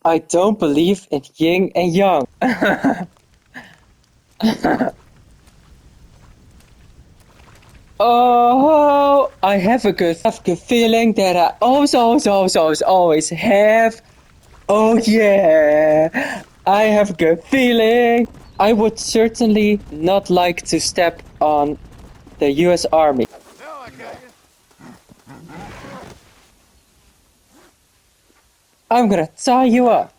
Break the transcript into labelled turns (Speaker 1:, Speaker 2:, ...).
Speaker 1: I don't believe in yin and yang. Oh, I have a good feeling that I always have. Oh yeah, I have a good feeling. I would certainly not like to step on the US Army.
Speaker 2: Now I got you.
Speaker 1: I'm gonna tie you up.